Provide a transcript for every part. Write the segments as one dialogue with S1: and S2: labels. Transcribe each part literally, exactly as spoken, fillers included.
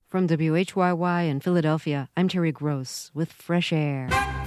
S1: From W H Y Y in Philadelphia, I'm Terry Gross with Fresh Air.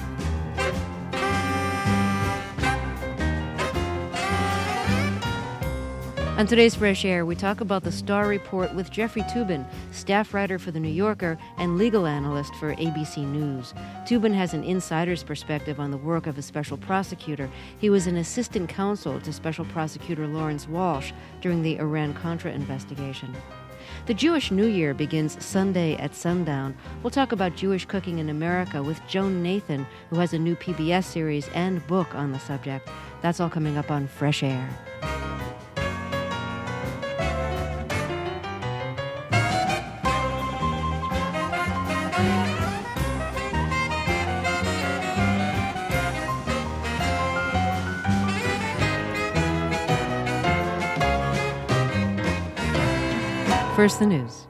S1: On today's Fresh Air, we talk about the Starr Report with Jeffrey Toobin, staff writer for The New Yorker and legal analyst for A B C News. Toobin has an insider's perspective on the work of a special prosecutor. He was an assistant counsel to Special Prosecutor Lawrence Walsh during the Iran-Contra investigation. The Jewish New Year begins Sunday at sundown. We'll talk about Jewish cooking in America with Joan Nathan, who has a new P B S series and book on the subject. That's all coming up on Fresh Air. First, the news.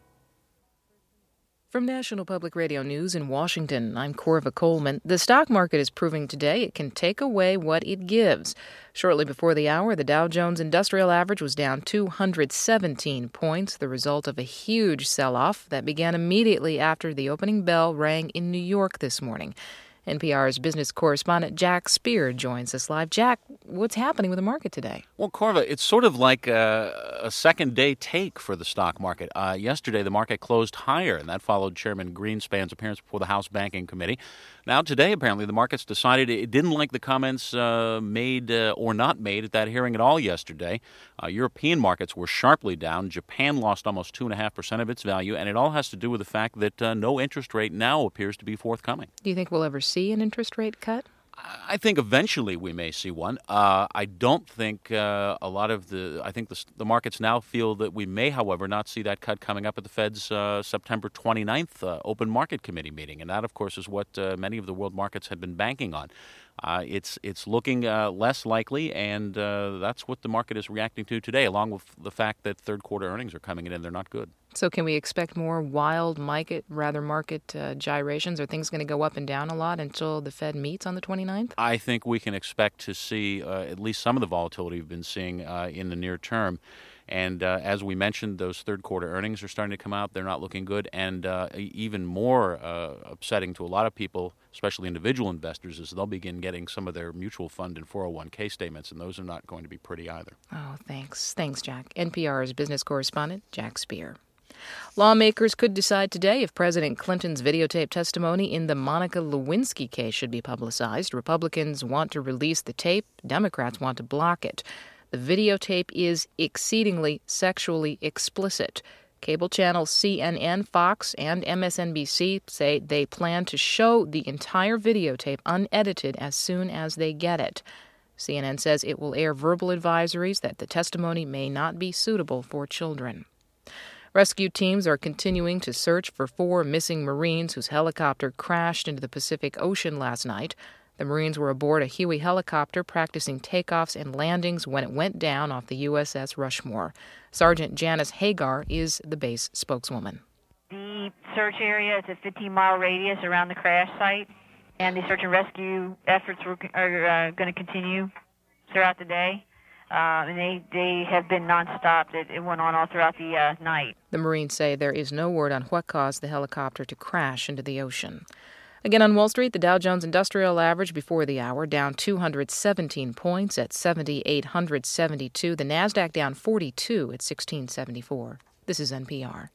S2: From National Public Radio News in Washington, I'm Corva Coleman. The stock market is proving today it can take away what it gives. Shortly before the hour, the Dow Jones Industrial Average was down two hundred seventeen points, the result of a huge sell-off that began immediately after the opening bell rang in New York this morning. N P R's business correspondent Jack Speer joins us live. Jack, what's happening with the market today?
S3: Well, Corva, it's sort of like a, a second-day take for the stock market. Uh, yesterday, the market closed higher, and that followed Chairman Greenspan's appearance before the House Banking Committee. Now, today, apparently, the market's decided it didn't like the comments uh, made uh, or not made at that hearing at all yesterday. Uh, European markets were sharply down. Japan lost almost two point five percent of its value, and it all has to do with the fact that uh, no interest rate now appears to be forthcoming.
S2: Do you think we'll ever see an interest rate cut?
S3: I think eventually we may see one. Uh, I don't think uh, a lot of the – I think the, the markets now feel that we may, however, not see that cut coming up at the Fed's uh, September twenty-ninth uh, Open Market Committee meeting. And that, of course, is what uh, many of the world markets have been banking on. Uh, it's it's looking uh, less likely, and uh, that's what the market is reacting to today, along with the fact that third quarter earnings are coming in and they're not good.
S2: So can we expect more wild market, rather market uh, gyrations? Are things going to go up and down a lot until the Fed meets on the twenty-ninth?
S3: I think we can expect to see uh, at least some of the volatility we've been seeing uh, in the near term. And uh, as we mentioned, those third quarter earnings are starting to come out. They're not looking good. And uh, even more uh, upsetting to a lot of people, especially individual investors, is they'll begin getting some of their mutual fund and four oh one k statements, and those are not going to be pretty either.
S2: Oh, thanks. Thanks, Jack. N P R's business correspondent, Jack Speer. Lawmakers could decide today if President Clinton's videotape testimony in the Monica Lewinsky case should be publicized. Republicans want to release the tape. Democrats want to block it. The videotape is exceedingly sexually explicit. Cable channels C N N, Fox, and M S N B C say they plan to show the entire videotape unedited as soon as they get it. C N N says it will air verbal advisories that the testimony may not be suitable for children. Rescue teams are continuing to search for four missing Marines whose helicopter crashed into the Pacific Ocean last night. The Marines were aboard a Huey helicopter practicing takeoffs and landings when it went down off the U S S Rushmore. Sergeant Janice Hagar is the base spokeswoman.
S4: The search area is a fifteen-mile radius around the crash site, and the search and rescue efforts were, are uh, going to continue throughout the day. Uh, and they, they have been nonstop. It, it went on all throughout the uh, night.
S2: The Marines say there is no word on what caused the helicopter to crash into the ocean. Again on Wall Street, the Dow Jones Industrial Average before the hour down two hundred seventeen points at seven thousand eight hundred seventy-two. The Nasdaq down forty-two at sixteen seventy-four. This is N P R.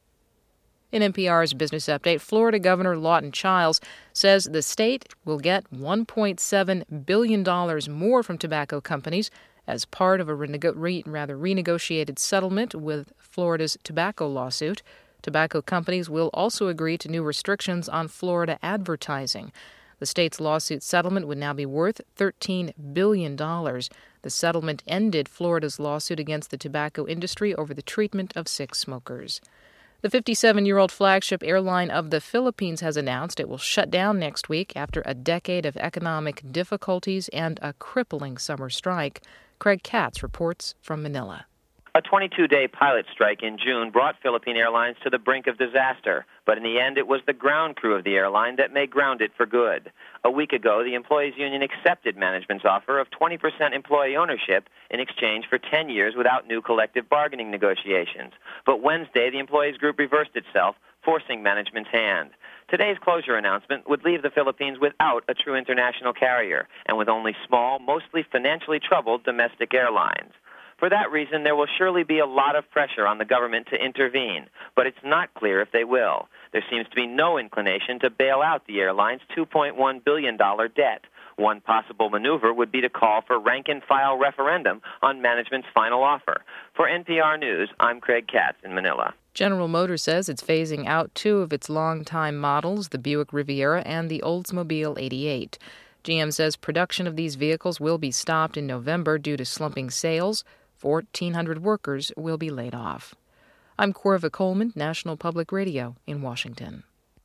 S2: In N P R's business update, Florida Governor Lawton Chiles says the state will get one point seven billion dollars more from tobacco companies as part of a renego- re- rather renegotiated settlement with Florida's tobacco lawsuit. Tobacco companies will also agree to new restrictions on Florida advertising. The state's lawsuit settlement would now be worth thirteen billion dollars. The settlement ended Florida's lawsuit against the tobacco industry over the treatment of sick smokers. The fifty-seven-year-old flagship airline of the Philippines has announced it will shut down next week after a decade of economic difficulties and a crippling summer strike. Craig Katz reports from Manila.
S5: A twenty-two day pilot strike in June brought Philippine Airlines to the brink of disaster, but in the end it was the ground crew of the airline that made ground it for good. A week ago, the employees' union accepted management's offer of twenty percent employee ownership in exchange for ten years without new collective bargaining negotiations. But Wednesday, the employees' group reversed itself, forcing management's hand. Today's closure announcement would leave the Philippines without a true international carrier and with only small, mostly financially troubled domestic airlines. For that reason, there will surely be a lot of pressure on the government to intervene, but it's not clear if they will. There seems to be no inclination to bail out the airline's two point one billion dollars debt. One possible maneuver would be to call for rank-and-file referendum on management's final offer. For N P R News, I'm Craig Katz in Manila.
S2: General Motors says it's phasing out two of its longtime models, the Buick Riviera and the Oldsmobile eighty-eight. G M says production of these vehicles will be stopped in November due to slumping sales. fourteen hundred workers will be laid off. I'm Corva Coleman, National Public Radio in Washington.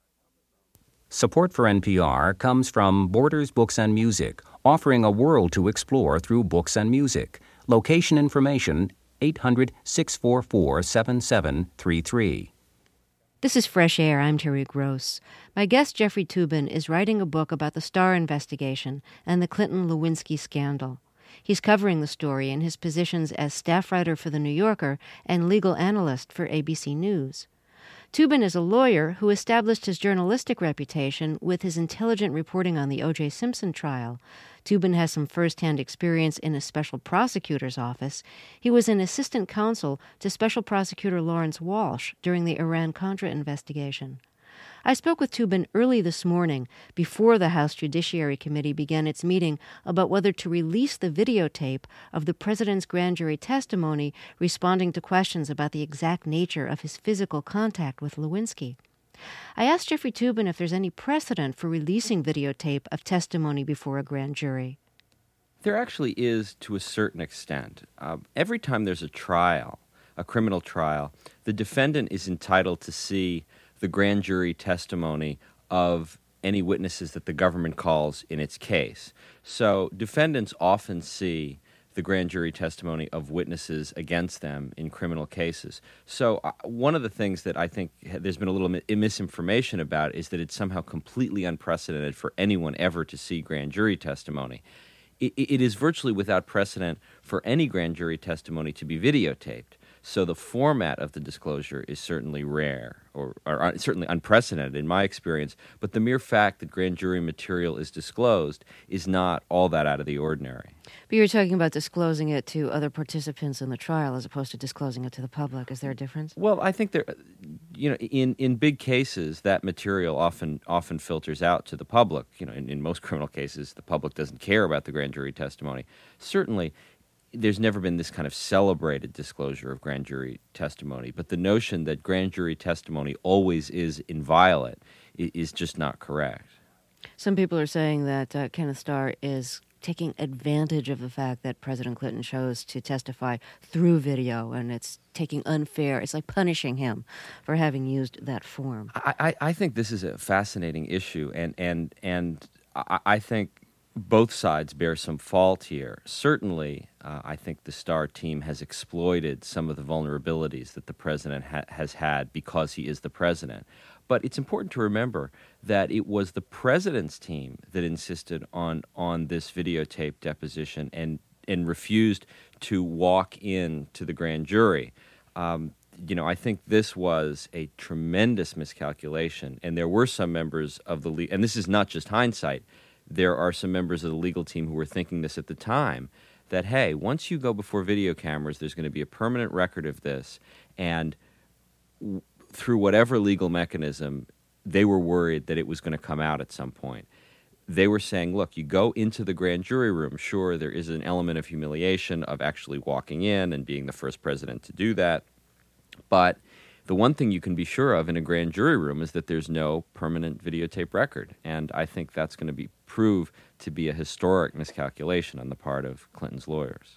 S6: Support for N P R comes from Borders Books and Music, offering a world to explore through books and music. Location information, eight hundred, six four four, seven seven three three.
S1: This is Fresh Air. I'm Terry Gross. My guest, Jeffrey Toobin, is writing a book about the Starr investigation and the Clinton-Lewinsky scandal. He's covering the story in his positions as staff writer for The New Yorker and legal analyst for A B C News. Toobin is a lawyer who established his journalistic reputation with his intelligent reporting on the O J. Simpson trial. Toobin has some first-hand experience in a special prosecutor's office. He was an assistant counsel to Special Prosecutor Lawrence Walsh during the Iran-Contra investigation. I spoke with Toobin early this morning, before the House Judiciary Committee began its meeting, about whether to release the videotape of the president's grand jury testimony responding to questions about the exact nature of his physical contact with Lewinsky. I asked Jeffrey Toobin if there's any precedent for releasing videotape of testimony before a grand jury.
S7: There actually is, to a certain extent. Uh, every time there's a trial, a criminal trial, the defendant is entitled to see the grand jury testimony of any witnesses that the government calls in its case. So defendants often see the grand jury testimony of witnesses against them in criminal cases. So uh, one of the things that I think there's been a little mi- misinformation about is that it's somehow completely unprecedented for anyone ever to see grand jury testimony. It, it is virtually without precedent for any grand jury testimony to be videotaped. So the format of the disclosure is certainly rare, or, or uh, certainly unprecedented in my experience, but the mere fact that grand jury material is disclosed is not all that out of the ordinary.
S1: But you're talking about disclosing it to other participants in the trial as opposed to disclosing it to the public. Is there a difference?
S7: Well, I think there, you know, in, in big cases, that material often often filters out to the public. You know, in, in most criminal cases, the public doesn't care about the grand jury testimony. Certainly, there's never been this kind of celebrated disclosure of grand jury testimony, but the notion that grand jury testimony always is inviolate is just not correct.
S1: Some people are saying that uh, Kenneth Starr is taking advantage of the fact that President Clinton chose to testify through video, and it's taking unfair, it's like punishing him for having used that form.
S7: I, I, I think this is a fascinating issue, and, and, and I, I think both sides bear some fault here. Certainly, uh, I think the Starr team has exploited some of the vulnerabilities that the president ha- has had because he is the president. But it's important to remember that it was the president's team that insisted on on this videotape deposition and, and refused to walk in to the grand jury. Um, you know, I think this was a tremendous miscalculation, and there were some members of the le- and this is not just hindsight. There are some members of the legal team who were thinking this at the time, that, hey, once you go before video cameras, there's going to be a permanent record of this, and w- through whatever legal mechanism, they were worried that it was going to come out at some point. They were saying, look, you go into the grand jury room, sure, there is an element of humiliation of actually walking in and being the first president to do that, but the one thing you can be sure of in a grand jury room is that there's no permanent videotape record, and I think that's going to be prove to be a historic miscalculation on the part of Clinton's lawyers.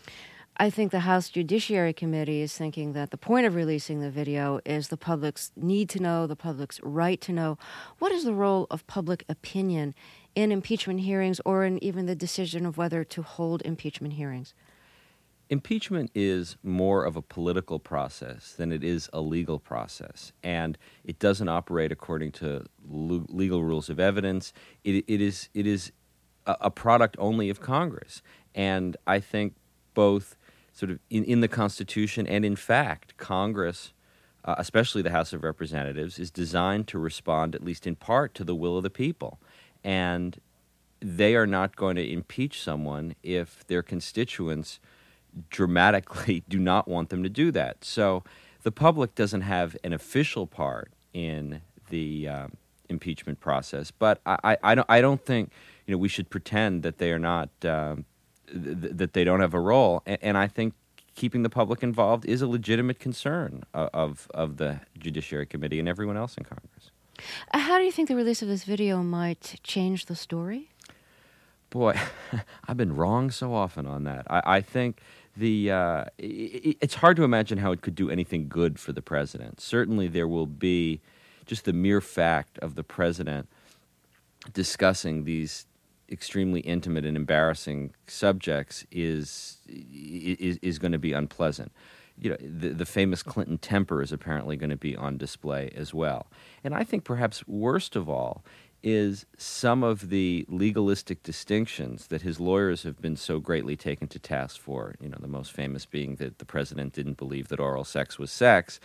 S1: I think the House Judiciary Committee is thinking that the point of releasing the video is the public's need to know, the public's right to know. What is the role of public opinion in impeachment hearings or in even the decision of whether to hold impeachment hearings?
S7: Impeachment is more of a political process than it is a legal process, and it doesn't operate according to l- legal rules of evidence. It, it is it is a, a product only of Congress, and I think both sort of in, in the Constitution and in fact, Congress uh, especially the House of Representatives, is designed to respond, at least in part, to the will of the people. And they are not going to impeach someone if their constituents dramatically do not want them to do that. So the public doesn't have an official part in the uh, impeachment process, but I, I, I, don't, I don't think you know we should pretend that they are not um, th- that they don't have a role. And, and I think keeping the public involved is a legitimate concern of, of of the Judiciary Committee and everyone else in Congress.
S1: How do you think the release of this video might change the story?
S7: Boy, I've been wrong so often on that. I, I think the uh, it, it's hard to imagine how it could do anything good for the president. Certainly, there will be just the mere fact of the president discussing these extremely intimate and embarrassing subjects is is, is going to be unpleasant. You know, the, the famous Clinton temper is apparently going to be on display as well. And I think perhaps worst of all is some of the legalistic distinctions that his lawyers have been so greatly taken to task for, you know, the most famous being that the president didn't believe that oral sex was sex.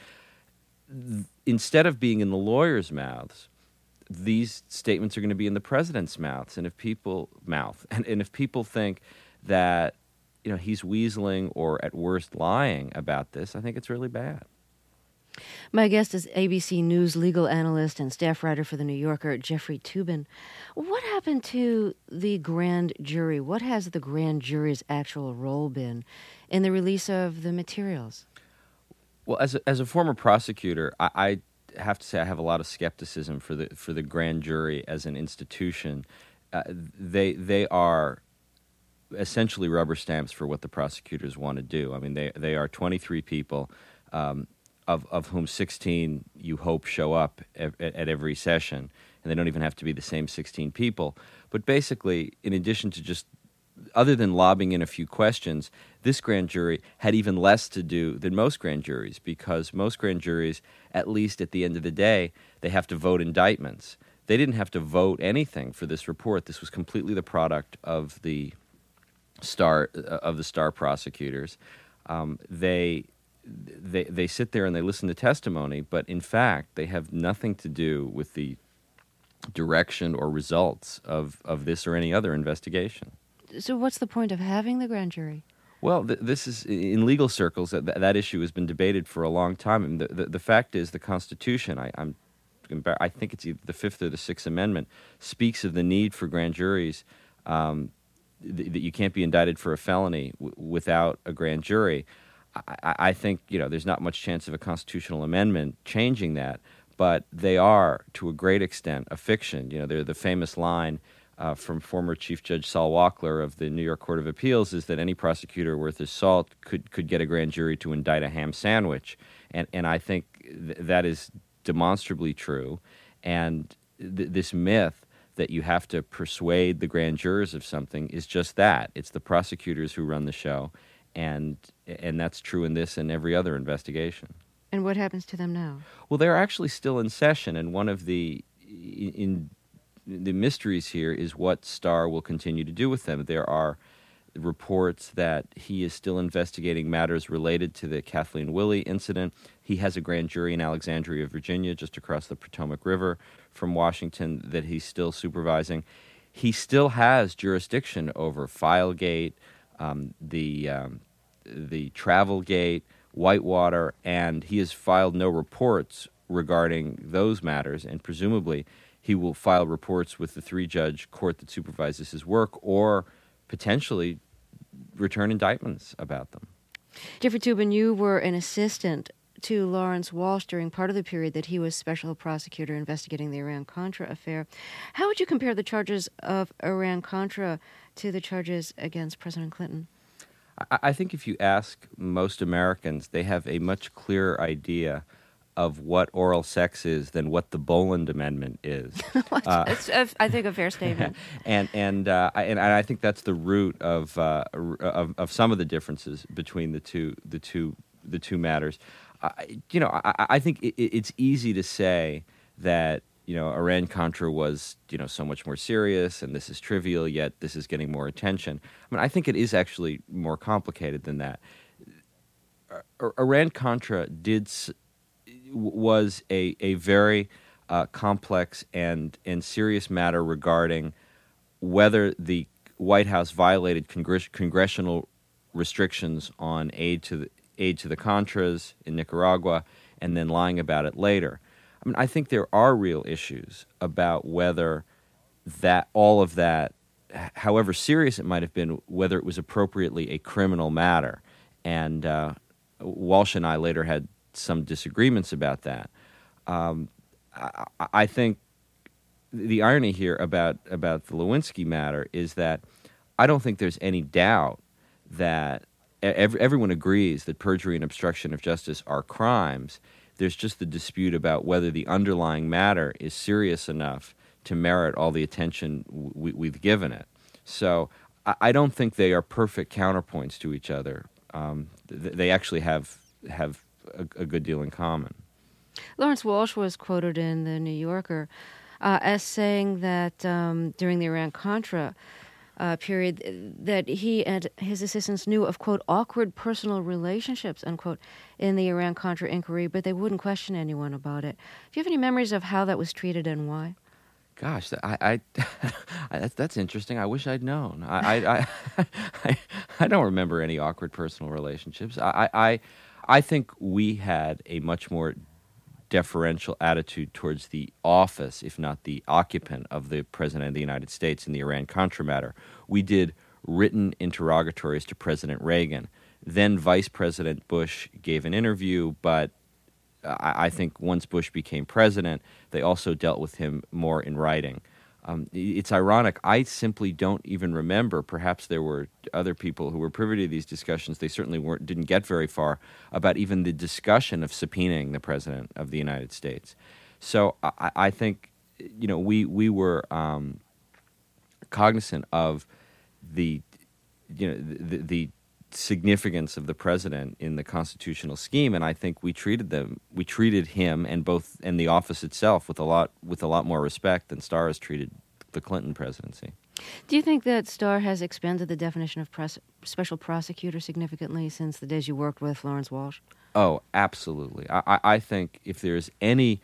S7: Instead of being in the lawyers' mouths, these statements are going to be in the president's mouths. And if people mouth, and, and if people think that, you know, he's weaseling or at worst lying about this, I think it's really bad.
S1: My guest is A B C News legal analyst and staff writer for The New Yorker, Jeffrey Toobin. What happened to the grand jury? What has the grand jury's actual role been in the release of the materials?
S7: Well, as a, as a former prosecutor, I, I have to say I have a lot of skepticism for the for the grand jury as an institution. Uh, they they are essentially rubber stamps for what the prosecutors want to do. I mean, they they are twenty-three people. Um, Of, of whom sixteen you hope show up at, at every session, and they don't even have to be the same sixteen people. But basically, in addition to just, other than lobbing in a few questions, this grand jury had even less to do than most grand juries, because most grand juries, at least at the end of the day, they have to vote indictments. They didn't have to vote anything for this report. This was completely the product of the star of the star prosecutors. Um, they. They they sit there and they listen to testimony, but in fact, they have nothing to do with the direction or results of, of this or any other investigation.
S1: So what's the point of having the grand jury?
S7: Well, th- this is, in legal circles, that, that issue has been debated for a long time. And the, the, the fact is the Constitution, I, I'm, I think it's either the Fifth or the Sixth Amendment, speaks of the need for grand juries, um, th- that you can't be indicted for a felony w- without a grand jury. I, I think, you know, there's not much chance of a constitutional amendment changing that, but they are, to a great extent, a fiction. You know, they're the famous line uh, from former Chief Judge Saul Wachtler of the New York Court of Appeals is that any prosecutor worth his salt could, could get a grand jury to indict a ham sandwich. And, and I think th- that is demonstrably true. And th- this myth that you have to persuade the grand jurors of something is just that. It's the prosecutors who run the show. And and that's true in this and every other investigation.
S1: And what happens to them now?
S7: Well, they're actually still in session, and one of the in, in the mysteries here is what Starr will continue to do with them. There are reports that he is still investigating matters related to the Kathleen Willey incident. He has a grand jury in Alexandria, Virginia, just across the Potomac River from Washington, that he's still supervising. He still has jurisdiction over Filegate, Um, the um, the Travelgate, Whitewater, and he has filed no reports regarding those matters, and presumably he will file reports with the three-judge court that supervises his work, or potentially return indictments about them.
S1: Jeffrey Toobin, you were an assistant to Lawrence Walsh during part of the period that he was special prosecutor investigating the Iran-Contra affair. How would you compare the charges of Iran-Contra to the charges against President Clinton?
S7: I, I think if you ask most Americans, they have a much clearer idea of what oral sex is than what the Boland Amendment is.
S1: uh, it's, uh, I think, a fair statement.
S7: and and, uh, I, and I think that's the root of, uh, of of some of the differences between the two the two the two matters. I, you know, I, I think it, it's easy to say that, you know, Iran-Contra was, you know, so much more serious and this is trivial, yet this is getting more attention. I mean, I think it is actually more complicated than that. Iran-Contra did, was a, a very uh, complex and, and serious matter regarding whether the White House violated congress- congressional restrictions on aid to the, aid to the Contras in Nicaragua and then lying about it later. I mean, I think there are real issues about whether that all of that, however serious it might have been, whether it was appropriately a criminal matter. And uh, Walsh and I later had some disagreements about that. Um, I, I think the irony here about, about the Lewinsky matter is that I don't think there's any doubt that ev- everyone agrees that perjury and obstruction of justice are crimes. There's just the dispute about whether the underlying matter is serious enough to merit all the attention we, we've given it. So I, I don't think they are perfect counterpoints to each other. Um, th- they actually have have a, a good deal in common.
S1: Lawrence Walsh was quoted in The New Yorker uh, as saying that um, during the Iran-Contra uh, period that he and his assistants knew of, quote, awkward personal relationships, unquote, in the Iran-Contra inquiry, but they wouldn't question anyone about it. Do you have any memories of how that was treated and why?
S7: Gosh, I, I, I that's, that's interesting. I wish I'd known. I, I, I, I, I don't remember any awkward personal relationships. I, I, I think we had a much more deferential attitude towards the office, if not the occupant of the President of the United States in the Iran-Contra matter. We did written interrogatories to President Reagan. Then Vice President Bush gave an interview, but I, I think once Bush became president, they also dealt with him more in writing. Um, it's ironic. I simply don't even remember. Perhaps there were other people who were privy to these discussions. They certainly weren't, didn't get very far about even the discussion of subpoenaing the President of the United States. So I, I think, you know, we we were um, cognizant of the, you know, the, the significance of the president in the constitutional scheme, and I think we treated them, we treated him and both and the office itself with a lot with a lot more respect than Starr has treated the Clinton presidency.
S1: Do you think that Starr has expanded the definition of pres- special prosecutor significantly since the days you worked with Lawrence Walsh?
S7: Oh, absolutely. I, I think if there's any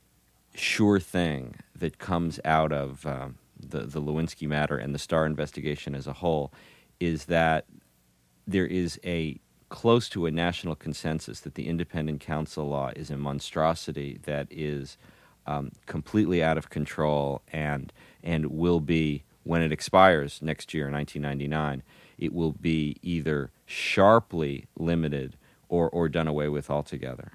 S7: sure thing that comes out of um, the the Lewinsky matter and the Starr investigation as a whole, is that there is a close to a national consensus that the independent counsel law is a monstrosity that is um, completely out of control and and will be, when it expires next year, nineteen ninety-nine, it will be either sharply limited or, or done away with altogether.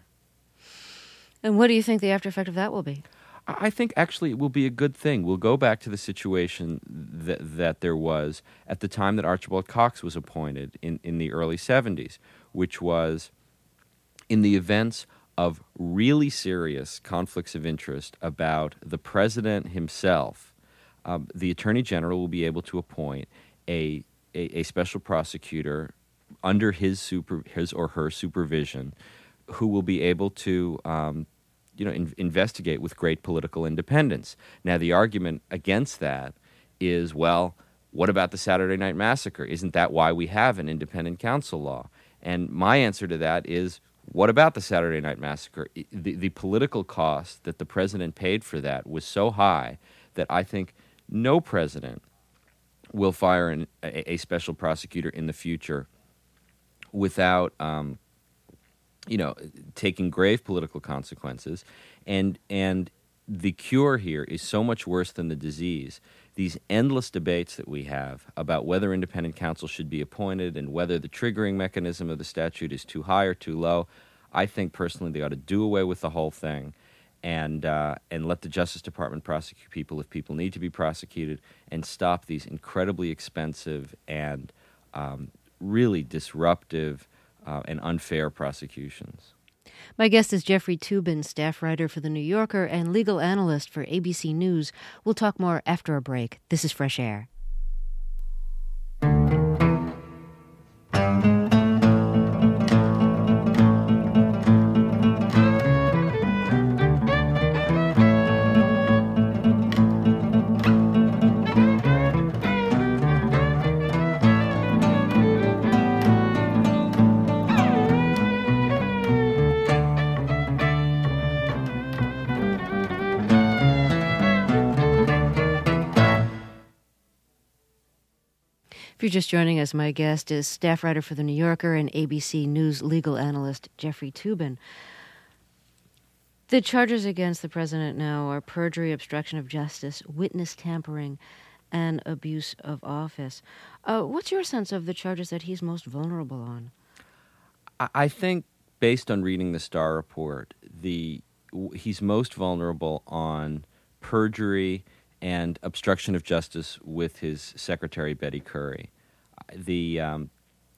S1: And what do you think the after effect of that will be?
S7: I think actually it will be a good thing. We'll go back to the situation that, that there was at the time that Archibald Cox was appointed in, in the early seventies, which was in the events of really serious conflicts of interest about the president himself, um, the Attorney General will be able to appoint a, a, a special prosecutor under his, super, his or her supervision who will be able to um, you know, in, investigate with great political independence. Now, the argument against that is, well, what about the Saturday Night Massacre? Isn't that why we have an independent counsel law? And my answer to that is, what about the Saturday Night Massacre? The, the political cost that the president paid for that was so high that I think no president will fire an, a, a special prosecutor in the future without um, you know, taking grave political consequences, and and the cure here is so much worse than the disease. These endless debates that we have about whether independent counsel should be appointed and whether the triggering mechanism of the statute is too high or too low, I think personally they ought to do away with the whole thing and uh, and let the Justice Department prosecute people if people need to be prosecuted, and stop these incredibly expensive and um, really disruptive Uh, and unfair prosecutions.
S1: My guest is Jeffrey Toobin, staff writer for The New Yorker and legal analyst for A B C News. We'll talk more after a break. This is Fresh Air. If you're just joining us, my guest is staff writer for The New Yorker and A B C News legal analyst Jeffrey Toobin. The charges against the president now are perjury, obstruction of justice, witness tampering, and abuse of office. Uh, what's your sense of the charges that he's most vulnerable on?
S7: I think, based on reading the Starr report, the he's most vulnerable on perjury and obstruction of justice with his secretary, Betty Currie. The um,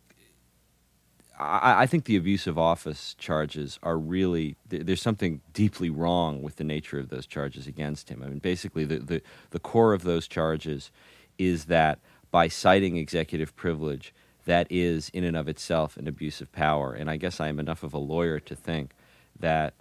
S7: I, I think the abuse of office charges are really, there's something deeply wrong with the nature of those charges against him. I mean, basically, the, the, the core of those charges is that by citing executive privilege, that is in and of itself an abuse of power. And I guess I am enough of a lawyer to think that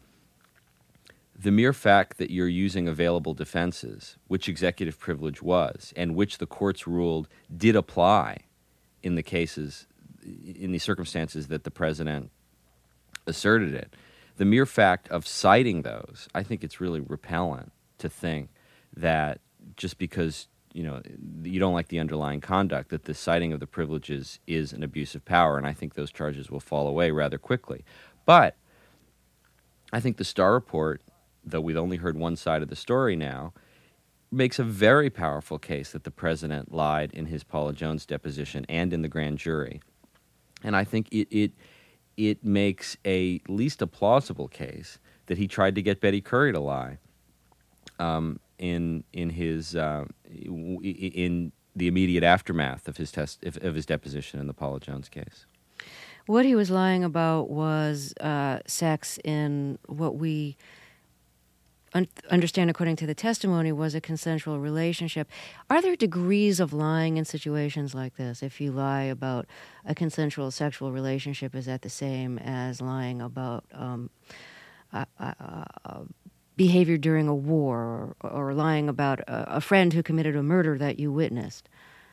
S7: the mere fact that you're using available defenses, which executive privilege was, and which the courts ruled did apply in the cases, in the circumstances that the president asserted it, the mere fact of citing those, I think it's really repellent to think that just because, you know, you don't like the underlying conduct, that the citing of the privileges is an abuse of power, and I think those charges will fall away rather quickly. But I think the Starr report, though we've only heard one side of the story now, makes a very powerful case that the president lied in his Paula Jones deposition and in the grand jury. And I think it it, it makes a at least a plausible case that he tried to get Betty Currie to lie um, in in his uh, in the immediate aftermath of his test of his deposition in the Paula Jones case.
S1: What he was lying about was uh, sex in what we un- understand, according to the testimony, was a consensual relationship. Are there degrees of lying in situations like this? If you lie about a consensual sexual relationship, is that the same as lying about um, uh, uh, uh, behavior during a war, or, or lying about a, a friend who committed a murder that you witnessed?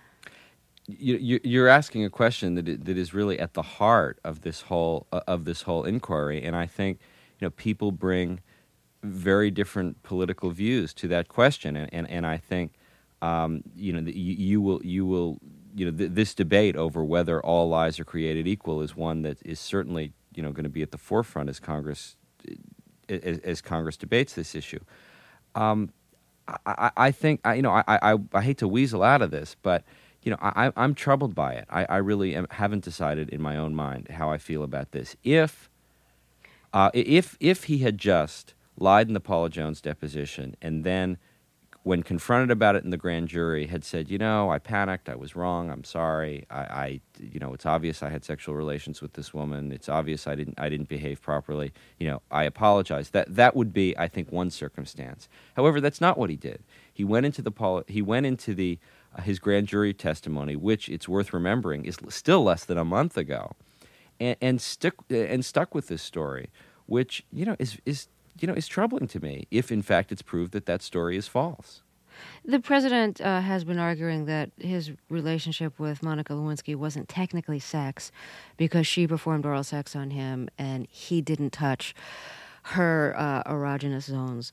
S7: You, you're asking a question that that is really at the heart of this whole of this whole inquiry, and I think, you know, people bring very different political views to that question, and and, and I think um, you know you, you will you will you know th- this debate over whether all lies are created equal is one that is certainly, you know, going to be at the forefront as Congress as, as Congress debates this issue. Um, I, I think I, you know I, I I hate to weasel out of this, but you know, I, I'm troubled by it. I, I really am, haven't decided in my own mind how I feel about this. If, uh, if, if he had just lied in the Paula Jones deposition and then, when confronted about it in the grand jury, had said, you know, I panicked, I was wrong, I'm sorry, I, I, you know, it's obvious I had sexual relations with this woman, it's obvious I didn't, I didn't behave properly, you know, I apologize. That that would be, I think, one circumstance. However, that's not what he did. He went into the Paula, he went into the uh, his grand jury testimony, which, it's worth remembering, is still less than a month ago, and, and stuck and stuck with this story, which, you know, is is. you know, is troubling to me, if in fact it's proved that that story is false.
S1: The president uh, has been arguing that his relationship with Monica Lewinsky wasn't technically sex because she performed oral sex on him and he didn't touch her uh, erogenous zones.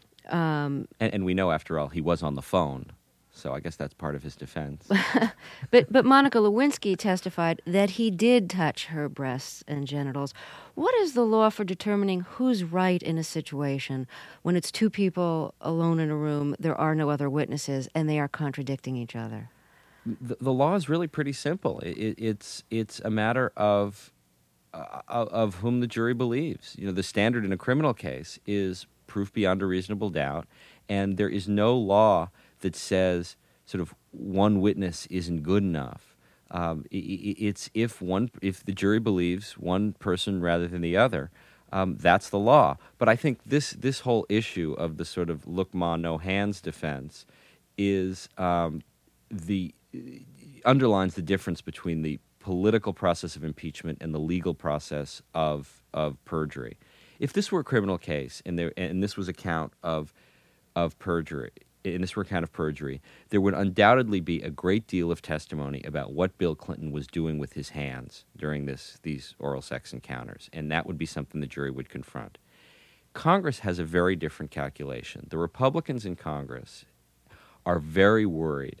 S1: Um,
S7: and, and we know, after all, he was on the phone. So I guess that's part of his defense.
S1: but but Monica Lewinsky testified that he did touch her breasts and genitals. What is the law for determining who's right in a situation when it's two people alone in a room, there are no other witnesses, and they are contradicting each other?
S7: The, the law is really pretty simple. It, it, it's it's a matter of, uh, of whom the jury believes. You know, the standard in a criminal case is proof beyond a reasonable doubt, and there is no law that says sort of one witness isn't good enough. Um, it, it's if one if the jury believes one person rather than the other, um, that's the law. But I think this this whole issue of the sort of look ma no hands defense is um, the underlines the difference between the political process of impeachment and the legal process of of perjury. If this were a criminal case and there and this was a count of of perjury. in this were a count of perjury, there would undoubtedly be a great deal of testimony about what Bill Clinton was doing with his hands during this these oral sex encounters, and that would be something the jury would confront. Congress has a very different calculation. The Republicans in Congress are very worried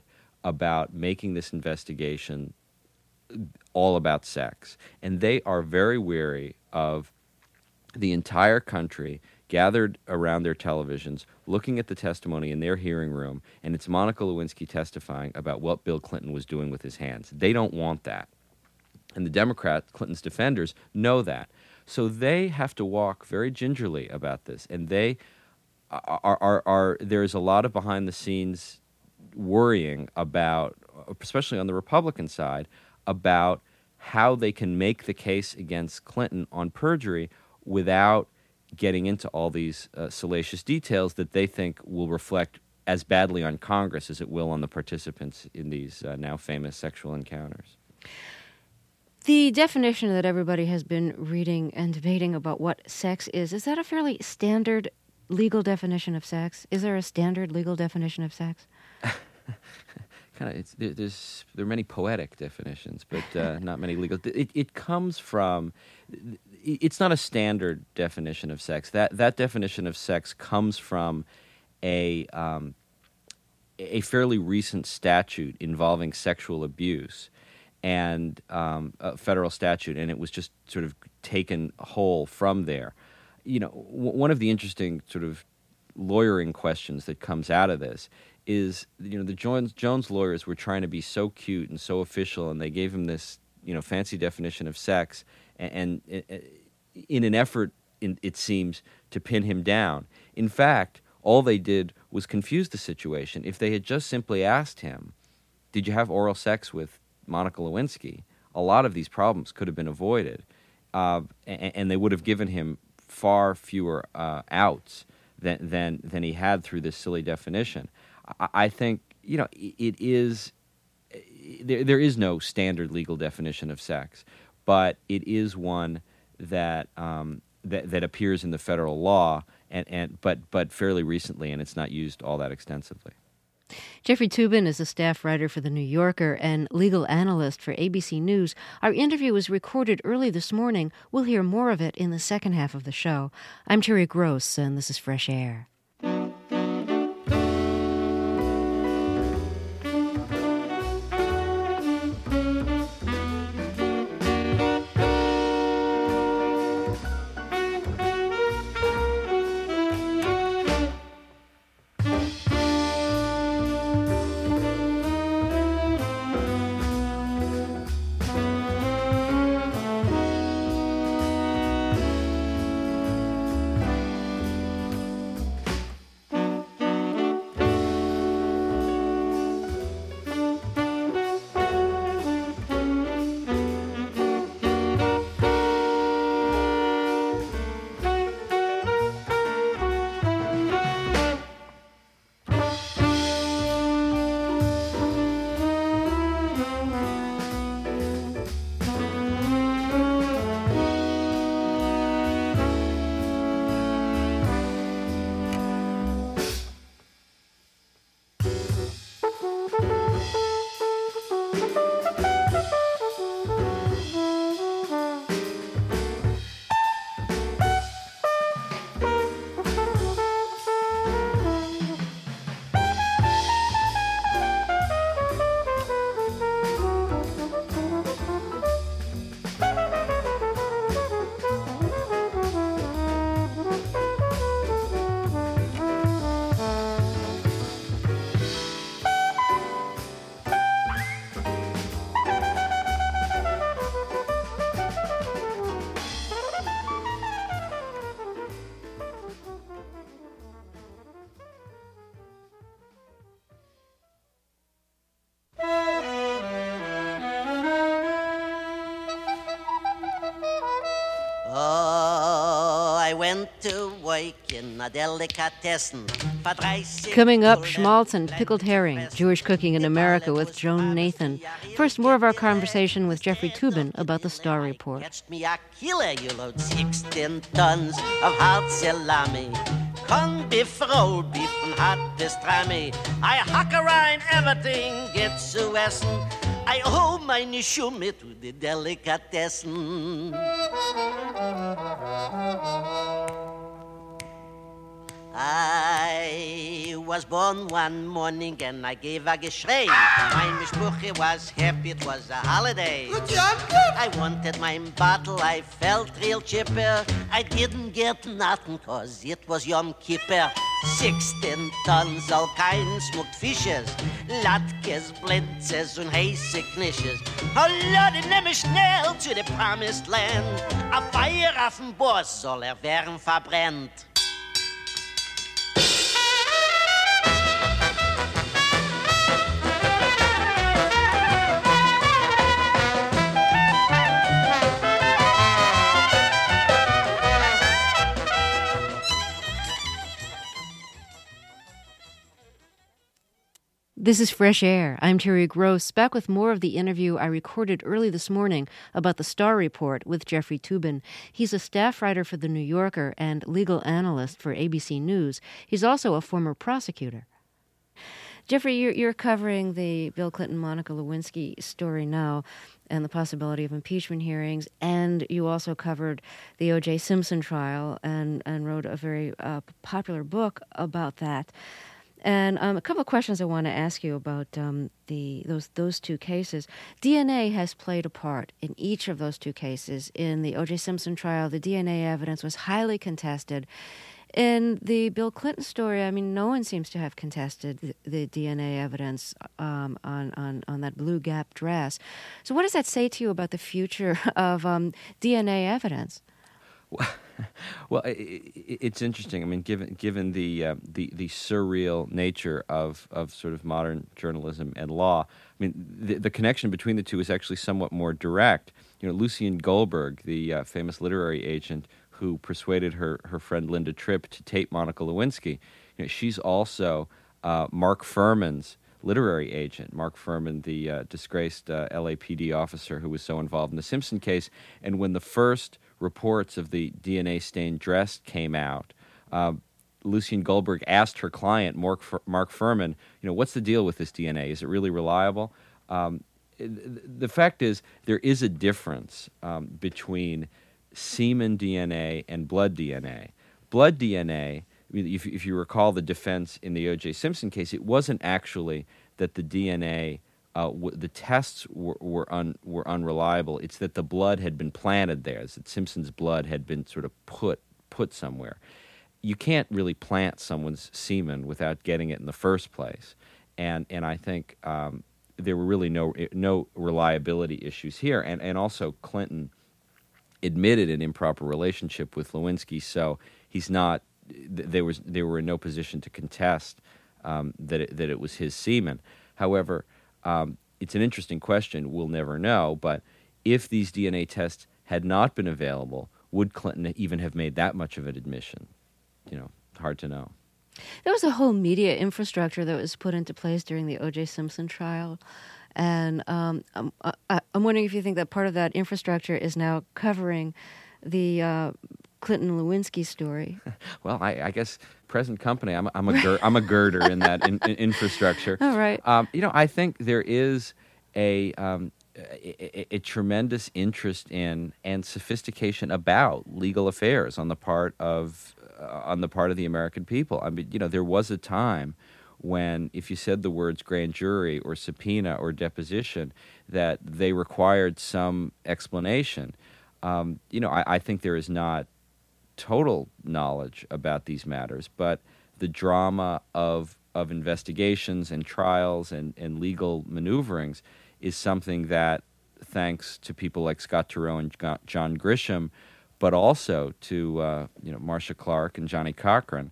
S7: about making this investigation all about sex. And they are very weary of the entire country gathered around their televisions, looking at the testimony in their hearing room, and it's Monica Lewinsky testifying about what Bill Clinton was doing with his hands. They don't want that. And the Democrats, Clinton's defenders, know that. So they have to walk very gingerly about this. And they are, are, are there's a lot of behind-the-scenes worrying about, especially on the Republican side, about how they can make the case against Clinton on perjury without getting into all these uh, salacious details that they think will reflect as badly on Congress as it will on the participants in these uh, now famous sexual encounters.
S1: The definition that everybody has been reading and debating about what sex is, is that a fairly standard legal definition of sex? Is there a standard legal definition of sex?
S7: Kind of, it's, there, there's there are many poetic definitions, but uh, not many legal. It, it comes from. It's not a standard definition of sex. That that definition of sex comes from a um, a fairly recent statute involving sexual abuse, and um, a federal statute, and it was just sort of taken whole from there. You know, w- one of the interesting sort of lawyering questions that comes out of this is, you know, the Jones, Jones lawyers were trying to be so cute and so official, and they gave him this, you know, fancy definition of sex, and, and in an effort, in, it seems, to pin him down. In fact, all they did was confuse the situation. If they had just simply asked him, did you have oral sex with Monica Lewinsky, a lot of these problems could have been avoided, uh, and, and they would have given him far fewer uh, outs than, than, than he had through this silly definition. I think, you know, it is, there, there is no standard legal definition of sex, but it is one that um, that, that appears in the federal law, and, and but but fairly recently, and it's not used all that extensively.
S1: Jeffrey Toobin is a staff writer for The New Yorker and legal analyst for A B C News. Our interview was recorded early this morning. We'll hear more of it in the second half of the show. I'm Terry Gross, and this is Fresh Air. Coming up, schmaltz and pickled herring, Jewish cooking in America with Joan Nathan. First, more of our conversation with Jeffrey Toobin about the Starr Report.
S8: Catch me a killer, you load sixteen tons of hard salami. Corned beef, rolled beef, and hot pastrami. I hack around everything, gets zu essen. I owe meine Schumme to the Delikatessen. I was born one morning and I gave a geschrei. My mishpuche was happy, it was a holiday.
S9: Good job, good.
S8: I wanted my bottle, I felt real chipper. I didn't get nothing cause it was Yom Kippur. Sixteen tons, all kinds smoked fishes, Latkes, Blintzes und heiße Knisches. Oh Lord, ich nehme schnell zu der Promised Land. A Feuer auf dem Boss soll er werden verbrennt.
S1: This is Fresh Air. I'm Terry Gross, back with more of the interview I recorded early this morning about the Starr Report with Jeffrey Toobin. He's a staff writer for The New Yorker and legal analyst for A B C News. He's also a former prosecutor. Jeffrey, you're, you're covering the Bill Clinton-Monica Lewinsky story now and the possibility of impeachment hearings, and you also covered the O J. Simpson trial and, and wrote a very uh, popular book about that. And um, a couple of questions I want to ask you about um, the those those two cases. D N A has played a part in each of those two cases. In the O J. Simpson trial, the D N A evidence was highly contested. In the Bill Clinton story, I mean, no one seems to have contested the, the D N A evidence um, on, on, on that blue Gap dress. So what does that say to you about the future of um, D N A evidence?
S7: Well, it, it, it's interesting. I mean, given given the uh, the the surreal nature of, of sort of modern journalism and law, I mean, the, the connection between the two is actually somewhat more direct. You know, Lucien Goldberg, the uh, famous literary agent who persuaded her her friend Linda Tripp to tape Monica Lewinsky, you know, she's also uh, Mark Furman's literary agent. Mark Furman, the uh, disgraced uh, L A P D officer who was so involved in the Simpson case, and when the first reports of the D N A-stained dress came out, uh, Lucien Goldberg asked her client, Mark, F- Mark Furman, you know, what's the deal with this D N A? Is it really reliable? Um, it, the fact is, there is a difference um, between semen D N A and blood D N A. Blood D N A, I mean, if, if you recall the defense in the O J. Simpson case, it wasn't actually that the D N A Uh, w- the tests were were, un- were unreliable. It's that the blood had been planted there. It's that Simpson's blood had been sort of put put somewhere. You can't really plant someone's semen without getting it in the first place. And and I think um, there were really no no reliability issues here. And and also Clinton admitted an improper relationship with Lewinsky, so he's not. They was they were in no position to contest um, that it, that it was his semen. However. Um, it's an interesting question. We'll never know. But if these D N A tests had not been available, would Clinton even have made that much of an admission? You know, hard to know.
S1: There was a whole media infrastructure that was put into place during the O J. Simpson trial. And um, I'm, I, I'm wondering if you think that part of that infrastructure is now covering the uh, Clinton-Lewinsky story.
S7: Well, I, I guess present company. I'm, I'm a gir- I'm a girder in that in, in infrastructure.
S1: All right.
S7: Um, you know, I think there is a, um, a, a a tremendous interest in and sophistication about legal affairs on the part of uh, on the part of the American people. I mean, you know, there was a time when if you said the words grand jury or subpoena or deposition, that they required some explanation. Um, you know, I, I think there is not total knowledge about these matters, but the drama of of investigations and trials and, and legal maneuverings is something that, thanks to people like Scott Turow and John Grisham, but also to uh, you know Marcia Clark and Johnny Cochran,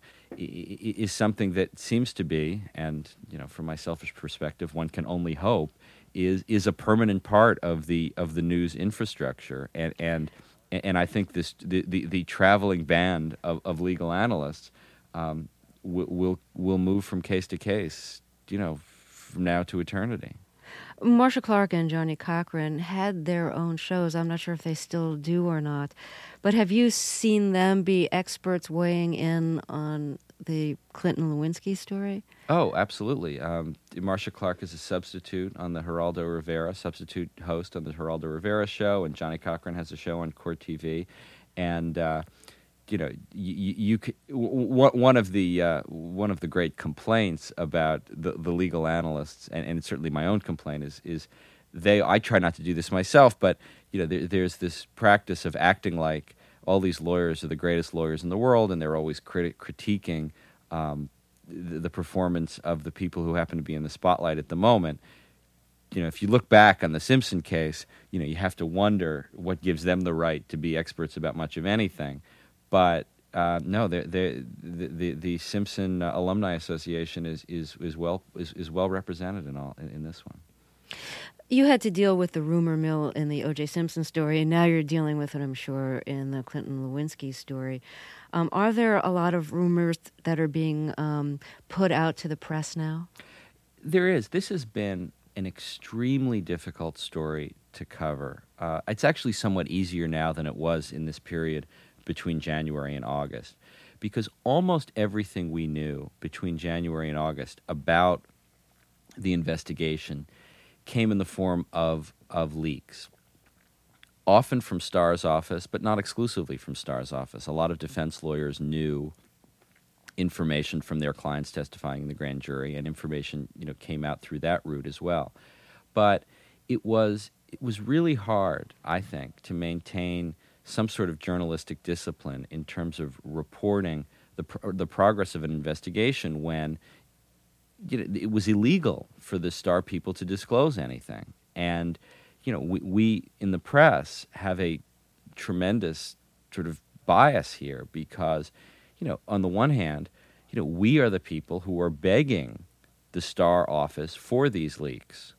S7: is something that seems to be, and you know, from my selfish perspective, one can only hope, is is a permanent part of the of the news infrastructure, and and. And I think this the, the, the traveling band of, of legal analysts um, will, will will move from case to case, you know, from now to eternity.
S1: Marcia Clark and Johnny Cochran had their own shows. I'm not sure if they still do or not. But have you seen them be experts weighing in on the Clinton-Lewinsky story?
S7: Oh, absolutely. Um, Marcia Clark is a substitute on the Geraldo Rivera, substitute host on the Geraldo Rivera show, and Johnny Cochran has a show on Court T V. And, uh, you know, you, you could, w- one of the uh, one of the great complaints about the, the legal analysts, and, and it's certainly my own complaint, is is they. I try not to do this myself, but you know, there, there's this practice of acting like all these lawyers are the greatest lawyers in the world, and they're always criti- critiquing um, the, the performance of the people who happen to be in the spotlight at the moment. You know, if you look back on the Simpson case, you know, you have to wonder what gives them the right to be experts about much of anything. But uh, no, they're, they're, the the the Simpson uh, Alumni Association is is is well is, is well represented in all in, in this one.
S1: You had to deal with the rumor mill in the O J. Simpson story, and now you're dealing with it, I'm sure, in the Clinton-Lewinsky story. Um, are there a lot of rumors that are being um, put out to the press now?
S7: There is. This has been an extremely difficult story to cover. Uh, it's actually somewhat easier now than it was in this period between January and August, because almost everything we knew between January and August about the investigation came in the form of, of leaks, often from Starr's office, but not exclusively from Starr's office. A lot of defense lawyers knew information from their clients testifying in the grand jury, and information, you know, came out through that route as well. But it was it was really hard, I think, to maintain some sort of journalistic discipline in terms of reporting the pro- the progress of an investigation when, you know, it was illegal for the Starr people to disclose anything. And, you know, we, we in the press have a tremendous sort of bias here because, you know, on the one hand, you know, we are the people who are begging the Starr office for these leaks.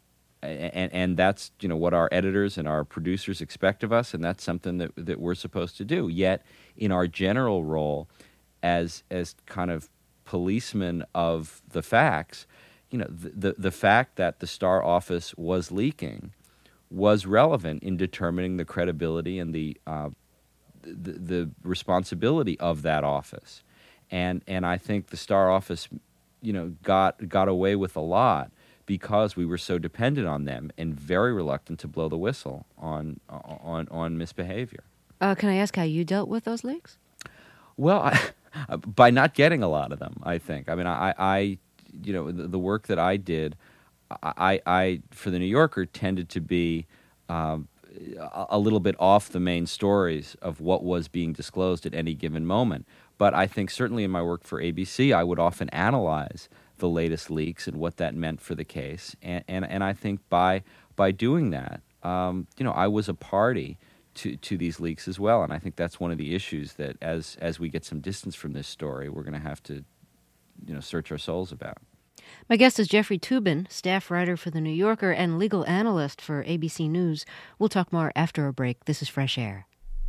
S7: And, and that's, you know, what our editors and our producers expect of us, and that's something that that we're supposed to do. Yet, in our general role as as kind of policemen of the facts, you know, the, the the fact that the Starr office was leaking was relevant in determining the credibility and the uh, the, the responsibility of that office, and and I think the Starr office, you know, got got away with a lot because we were so dependent on them and very reluctant to blow the whistle on on on misbehavior.
S1: Uh, can I ask how you dealt with those leaks?
S7: Well, I, by not getting a lot of them, I think. I mean, I, I you know, the, the work that I did, I, I for the New Yorker tended to be um, a little bit off the main stories of what was being disclosed at any given moment. But I think certainly in my work for A B C, I would often analyze the latest leaks and what that meant for the case. And and, and I think by by doing that, um, you know, I was a party to, to these leaks as well. And I think that's one of the issues that as as we get some distance from this story, we're going to have to, you know, search our souls about.
S1: My guest is Jeffrey Toobin, staff writer for The New Yorker and legal analyst for A B C News. We'll talk more after a break. This is Fresh Air.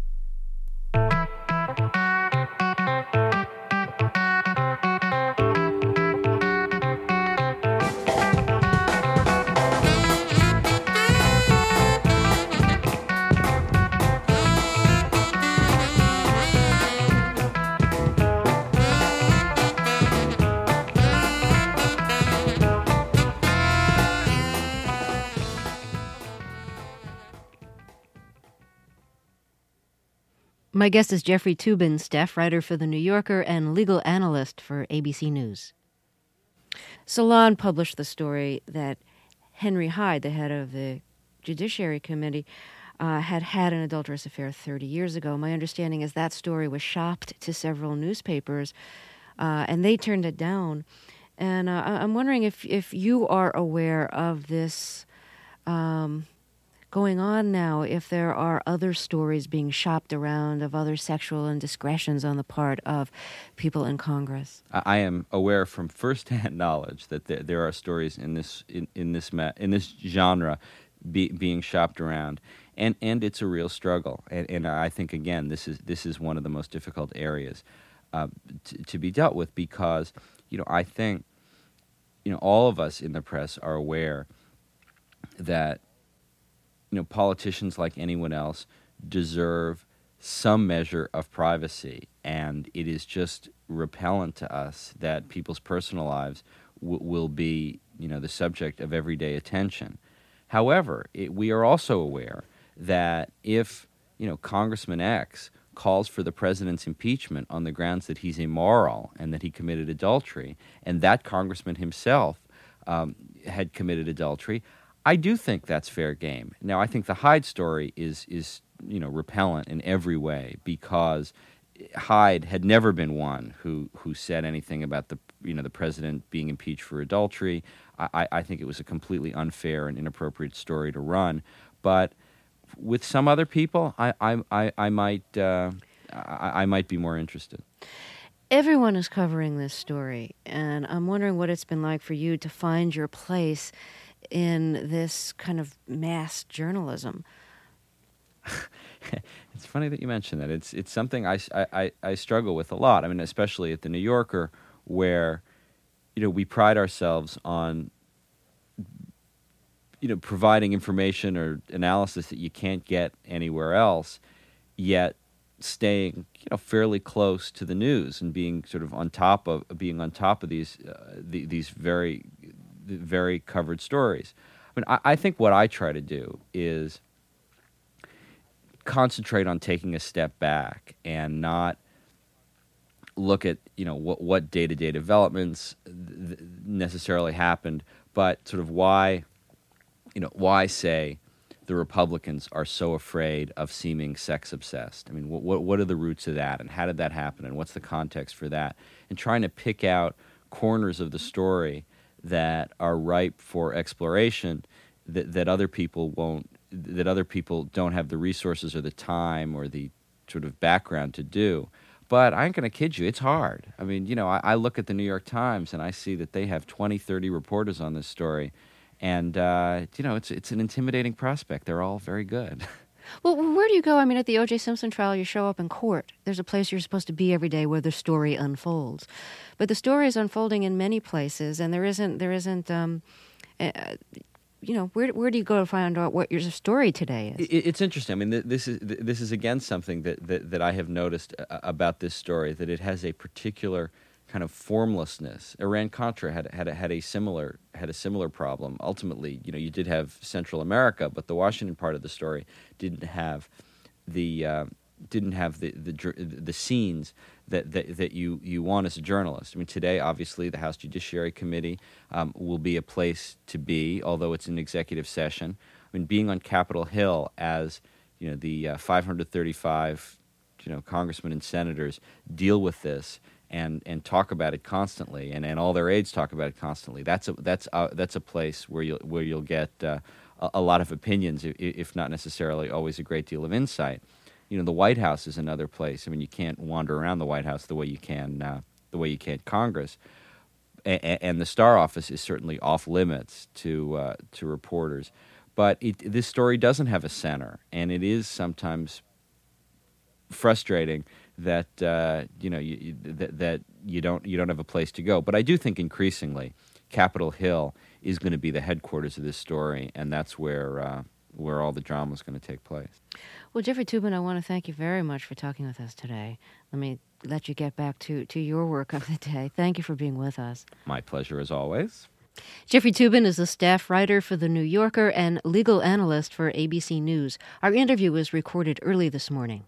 S1: My guest is Jeffrey Toobin, staff writer for The New Yorker and legal analyst for A B C News. Salon published the story that Henry Hyde, the head of the Judiciary Committee, uh, had had an adulterous affair thirty years ago. My understanding is that story was shopped to several newspapers, uh, and they turned it down. And uh, I'm wondering if, if you are aware of this um going on now, if there are other stories being shopped around of other sexual indiscretions on the part of people in Congress.
S7: I am aware from firsthand knowledge that there, there are stories in this in, in this ma- in this genre be, being shopped around, and and it's a real struggle. And, and I think again, this is this is one of the most difficult areas uh, to, to be dealt with because, you know, I think, you know, all of us in the press are aware that, you know, politicians, like anyone else, deserve some measure of privacy, and it is just repellent to us that people's personal lives w- will be, you know, the subject of everyday attention. However, it, we are also aware that if, you know, Congressman X calls for the president's impeachment on the grounds that he's immoral and that he committed adultery, and that congressman himself um, had committed adultery, I do think that's fair game. Now, I think the Hyde story is is you know repellent in every way, because Hyde had never been one who who said anything about the you know the president being impeached for adultery. I, I think it was a completely unfair and inappropriate story to run. But with some other people, I I I, I might uh, I, I might be more interested.
S1: Everyone is covering this story, and I'm wondering what it's been like for you to find your place in this kind of mass journalism.
S7: It's funny that you mention that. It's it's something I, I, I struggle with a lot. I mean, especially at the New Yorker, where you know we pride ourselves on you know providing information or analysis that you can't get anywhere else, yet staying you know fairly close to the news and being sort of on top of being on top of these uh, the, these very very covered stories. I mean, I, I think what I try to do is concentrate on taking a step back and not look at you know what what day-to-day developments th- necessarily happened, but sort of why you know why say the Republicans are so afraid of seeming sex obsessed. I mean, what what what are the roots of that, and how did that happen, and what's the context for that? And trying to pick out corners of the story that are ripe for exploration that that other people won't. that other people don't have the resources or the time or the sort of background to do. But I ain't going to kid you, it's hard. I mean, you know, I, I look at the New York Times and I see that they have twenty, thirty reporters on this story. And, uh, you know, it's it's an intimidating prospect. They're all very good.
S1: Well, where do you go? I mean, at the O J Simpson trial, you show up in court. There's a place you're supposed to be every day where the story unfolds. But the story is unfolding in many places, and there isn't, there isn't, um, uh, you know, where where do you go to find out what your story today is?
S7: It, it's interesting. I mean, this is this is again something that, that, that I have noticed about this story, that it has a particular kind of formlessness. Iran-Contra had had a, had a similar had a similar problem. Ultimately, you know, you did have Central America, but the Washington part of the story didn't have the uh, didn't have the the, the scenes that, that that you you want as a journalist. I mean, today, obviously, the House Judiciary Committee um, will be a place to be, although it's an executive session. I mean, being on Capitol Hill as you know the uh, five hundred thirty-five you know congressmen and senators deal with this and and talk about it constantly, and, and all their aides talk about it constantly. That's a that's a, that's a place where you'll where you'll get uh, a, a lot of opinions, if not necessarily always a great deal of insight. You know, the White House is another place. I mean, you can't wander around the White House the way you can uh, the way you can Congress, a- and the Star Office is certainly off limits to uh, to reporters. But it, this story doesn't have a center, and it is sometimes frustrating that uh, you know you, you, that, that you don't you don't have a place to go. But I do think increasingly Capitol Hill is going to be the headquarters of this story, and that's where uh, where all the drama is going to take place.
S1: Well, Jeffrey Toobin, I want to thank you very much for talking with us today. Let me let you get back to, to your work of the day. Thank you for being with us.
S7: My pleasure, as always.
S1: Jeffrey Toobin is a staff writer for The New Yorker and legal analyst for A B C News. Our interview was recorded early this morning.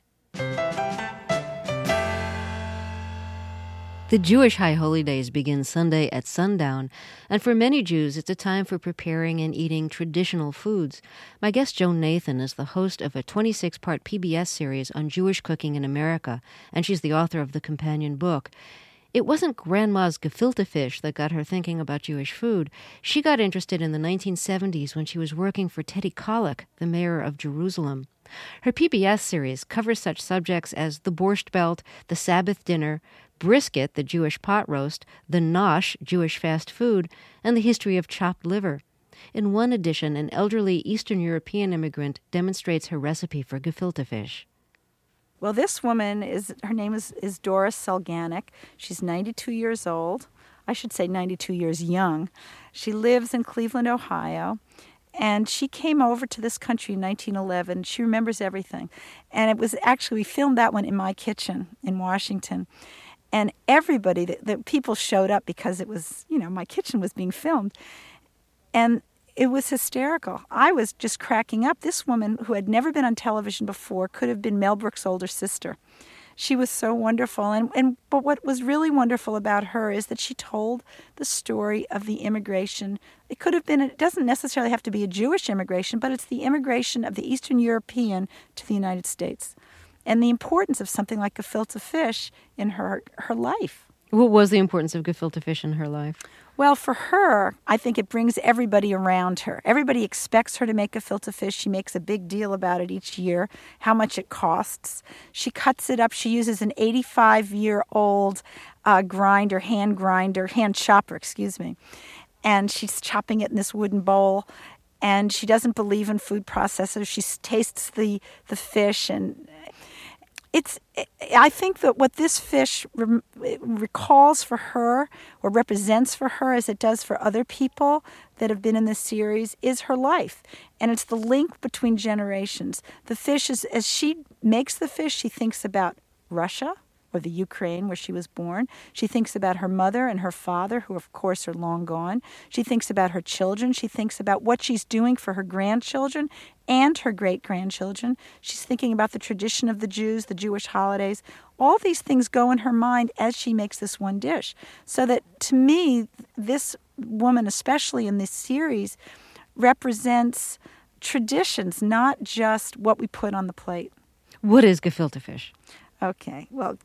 S1: The Jewish High Holy Days begin Sunday at sundown, and for many Jews, it's a time for preparing and eating traditional foods. My guest, Joan Nathan, is the host of a twenty-six part P B S series on Jewish cooking in America, and she's the author of the companion book. It wasn't Grandma's gefilte fish that got her thinking about Jewish food. She got interested in the nineteen seventies when she was working for Teddy Kollek, the mayor of Jerusalem. Her P B S series covers such subjects as the Borscht Belt, the Sabbath dinner, brisket, the Jewish pot roast, the nosh, Jewish fast food, and the history of chopped liver. In one edition, an elderly Eastern European immigrant demonstrates her recipe for gefilte fish.
S9: Well, this woman, is her name is, is Doris Selganic. She's ninety-two years old. I should say ninety-two years young. She lives in Cleveland, Ohio. And she came over to this country in nineteen eleven. She remembers everything. And it was actually, we filmed that one in my kitchen in Washington. And everybody, the, the people showed up because it was, you know, my kitchen was being filmed. And it was hysterical. I was just cracking up. This woman who had never been on television before could have been Mel Brooks' older sister. She was so wonderful. And, and but what was really wonderful about her is that she told the story of the immigration. It could have been, it doesn't necessarily have to be a Jewish immigration, but it's the immigration of the Eastern European to the United States. And the importance of something like gefilte fish in her her life.
S1: What was the importance of gefilte fish in her life?
S9: Well, for her, I think it brings everybody around her. Everybody expects her to make gefilte fish. She makes a big deal about it each year, how much it costs. She cuts it up. She uses an eighty-five-year-old uh, grinder, hand grinder, hand chopper, excuse me. And she's chopping it in this wooden bowl. And she doesn't believe in food processors. She tastes the, the fish and... It's. I think that what this fish re- recalls for her, or represents for her, as it does for other people that have been in this series, is her life, and it's the link between generations. The fish is, as she makes the fish, she thinks about Russia or the Ukraine where she was born. She thinks about her mother and her father, who of course are long gone. She thinks about her children. She thinks about what she's doing for her grandchildren and her great-grandchildren. She's thinking about the tradition of the Jews, the Jewish holidays. All these things go in her mind as she makes this one dish. So that, to me, this woman, especially in this series, represents traditions, not just what we put on the plate.
S1: What is gefilte fish?
S9: Okay, well,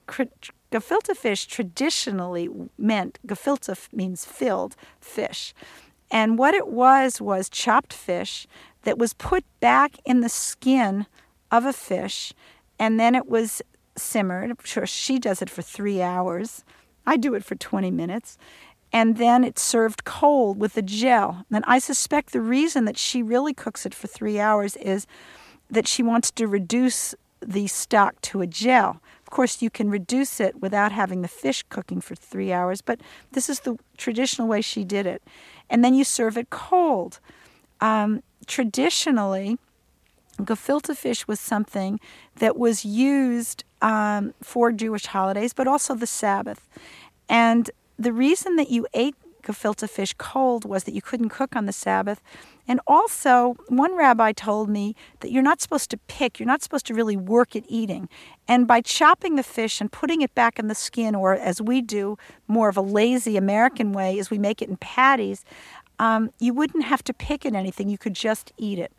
S9: gefilte fish traditionally meant, gefilte means filled fish. And what it was was chopped fish that was put back in the skin of a fish, and then it was simmered. I'm sure she does it for three hours. I do it for twenty minutes. And then it's served cold with a gel. And I suspect the reason that she really cooks it for three hours is that she wants to reduce the stock to a gel. Of course, you can reduce it without having the fish cooking for three hours, but this is the traditional way she did it. And then you serve it cold. Um, traditionally, gefilte fish was something that was used um, for Jewish holidays, but also the Sabbath. And the reason that you ate gefilte fish cold was that you couldn't cook on the Sabbath. And also, one rabbi told me that you're not supposed to pick, you're not supposed to really work at eating. And by chopping the fish and putting it back in the skin, or as we do, more of a lazy American way, is we make it in patties, um, you wouldn't have to pick at anything. You could just eat it.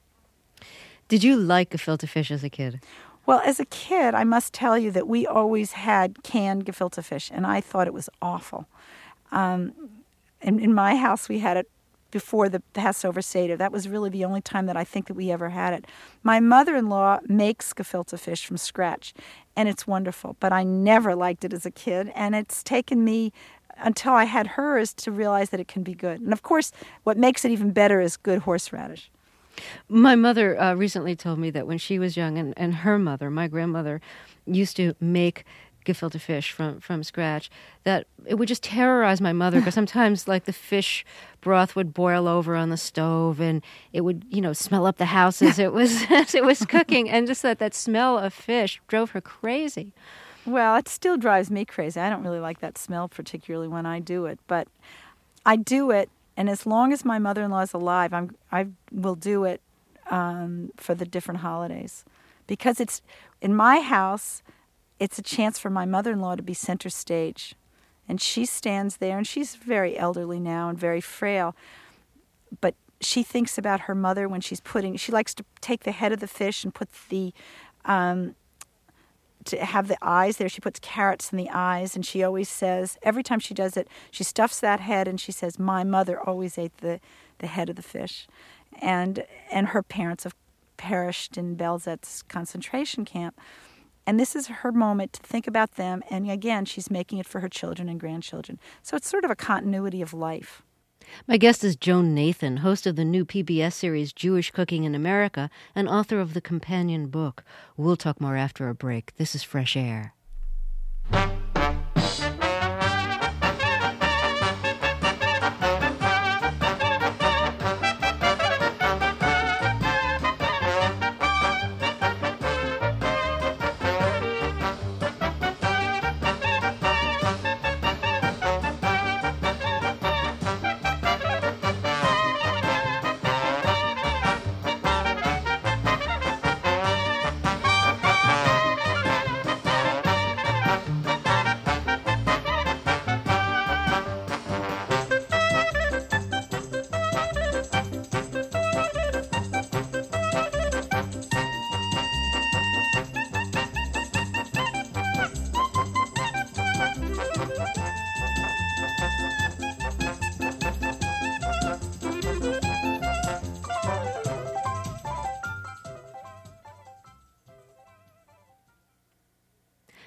S1: Did you like gefilte fish as a kid?
S9: Well, as a kid, I must tell you that we always had canned gefilte fish, and I thought it was awful. Um, in, in my house, we had it before the Passover Seder. That was really the only time that I think that we ever had it. My mother-in-law makes gefilte fish from scratch, and it's wonderful. But I never liked it as a kid, and it's taken me until I had hers to realize that it can be good. And of course, what makes it even better is good horseradish.
S1: My mother uh, recently told me that when she was young, and, and her mother, my grandmother, used to make gefilte fish from, from scratch, that it would just terrorize my mother, because sometimes like the fish broth would boil over on the stove and it would, you know, smell up the house as it was as it was cooking, and just that that smell of fish drove her crazy.
S9: Well, it still drives me crazy. I don't really like that smell particularly when I do it, but I do it, and as long as my mother-in-law is alive, I'm I will do it um, for the different holidays, because it's in my house. It's a chance for my mother-in-law to be center stage. And she stands there, and she's very elderly now and very frail. But she thinks about her mother when she's putting, she likes to take the head of the fish and put the, um, to have the eyes there. She puts carrots in the eyes, and she always says, every time she does it, she stuffs that head, and she says, my mother always ate the, the head of the fish. And, and her parents have perished in Belzet's concentration camp. And this is her moment to think about them. And again, she's making it for her children and grandchildren. So it's sort of a continuity of life.
S1: My guest is Joan Nathan, host of the new P B S series Jewish Cooking in America and author of the companion book. We'll talk more after a break. This is Fresh Air.